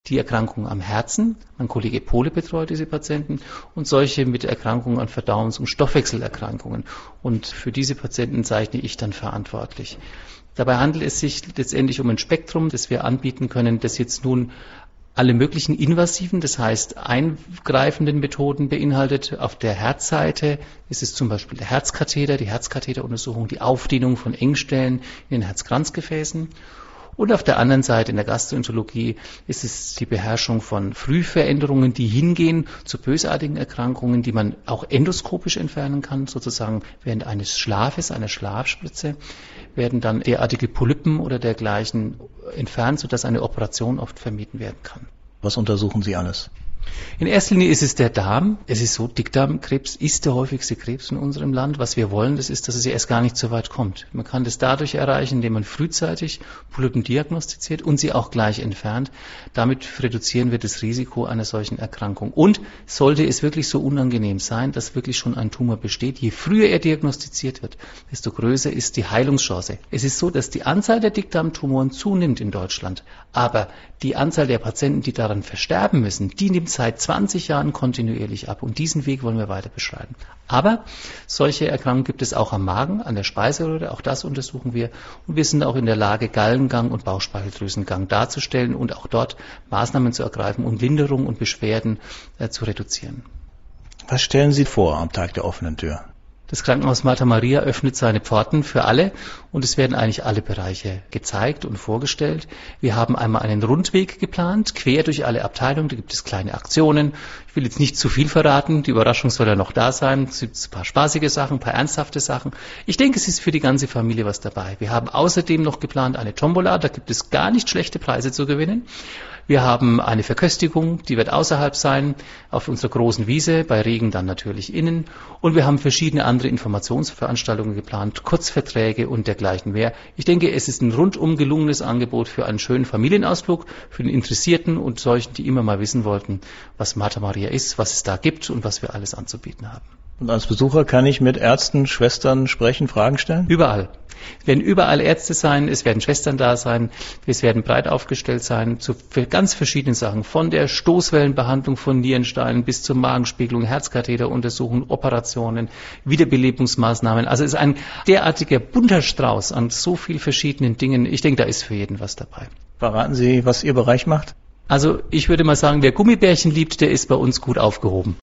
die Erkrankungen am Herzen. Mein Kollege Pohle betreut diese Patienten und solche mit Erkrankungen an Verdauungs- und Stoffwechselerkrankungen. Und für diese Patienten zeichne ich dann verantwortlich. Dabei handelt es sich letztendlich um ein Spektrum, das wir anbieten können, das jetzt nun alle möglichen invasiven, das heißt eingreifenden Methoden beinhaltet. Auf der Herzseite ist es zum Beispiel der Herzkatheter, die Herzkatheteruntersuchung, die Aufdehnung von Engstellen in den Herzkranzgefäßen. Und auf der anderen Seite in der Gastroenterologie ist es die Beherrschung von Frühveränderungen, die hingehen zu bösartigen Erkrankungen, die man auch endoskopisch entfernen kann, sozusagen während eines Schlafes, einer Schlafspritze, werden dann derartige Polypen oder dergleichen entfernt, sodass eine Operation oft vermieden werden kann. Was untersuchen Sie alles? In erster Linie ist es der Darm. Es ist so, Dickdarmkrebs ist der häufigste Krebs in unserem Land. Was wir wollen, das ist, dass es erst gar nicht so weit kommt. Man kann das dadurch erreichen, indem man frühzeitig Polypen diagnostiziert und sie auch gleich entfernt. Damit reduzieren wir das Risiko einer solchen Erkrankung. Und sollte es wirklich so unangenehm sein, dass wirklich schon ein Tumor besteht, je früher er diagnostiziert wird, desto größer ist die Heilungschance. Es ist so, dass die Anzahl der Dickdarmtumoren zunimmt in Deutschland. Aber die Anzahl der Patienten, die daran versterben müssen, die nimmt seit 20 Jahren kontinuierlich ab. Und diesen Weg wollen wir weiter beschreiten. Aber solche Erkrankungen gibt es auch am Magen, an der Speiseröhre. Auch das untersuchen wir. Und wir sind auch in der Lage, Gallengang und Bauchspeicheldrüsengang darzustellen und auch dort Maßnahmen zu ergreifen, um Linderung und Beschwerden zu reduzieren. Was stellen Sie vor am Tag der offenen Tür? Das Krankenhaus Martha Maria öffnet seine Pforten für alle und es werden eigentlich alle Bereiche gezeigt und vorgestellt. Wir haben einmal einen Rundweg geplant, quer durch alle Abteilungen. Da gibt es kleine Aktionen. Ich will jetzt nicht zu viel verraten. Die Überraschung soll ja noch da sein. Es gibt ein paar spaßige Sachen, ein paar ernsthafte Sachen. Ich denke, es ist für die ganze Familie was dabei. Wir haben außerdem noch geplant eine Tombola. Da gibt es gar nicht schlechte Preise zu gewinnen. Wir haben eine Verköstigung, die wird außerhalb sein, auf unserer großen Wiese, bei Regen dann natürlich innen. Und wir haben verschiedene andere Informationsveranstaltungen geplant, Kurzverträge und dergleichen mehr. Ich denke, es ist ein rundum gelungenes Angebot für einen schönen Familienausflug, für den Interessierten und solchen, die immer mal wissen wollten, was Martha Maria ist, was es da gibt und was wir alles anzubieten haben. Und als Besucher kann ich mit Ärzten, Schwestern sprechen, Fragen stellen? Überall. Es werden überall Ärzte sein, es werden Schwestern da sein, es werden breit aufgestellt sein zu ganz verschiedenen Sachen. Von der Stoßwellenbehandlung von Nierensteinen bis zur Magenspiegelung, Herzkatheteruntersuchungen, Operationen, Wiederbelebungsmaßnahmen. Also es ist ein derartiger bunter Strauß an so vielen verschiedenen Dingen. Ich denke, da ist für jeden was dabei. Verraten Sie, was Ihr Bereich macht? Also ich würde mal sagen, wer Gummibärchen liebt, der ist bei uns gut aufgehoben.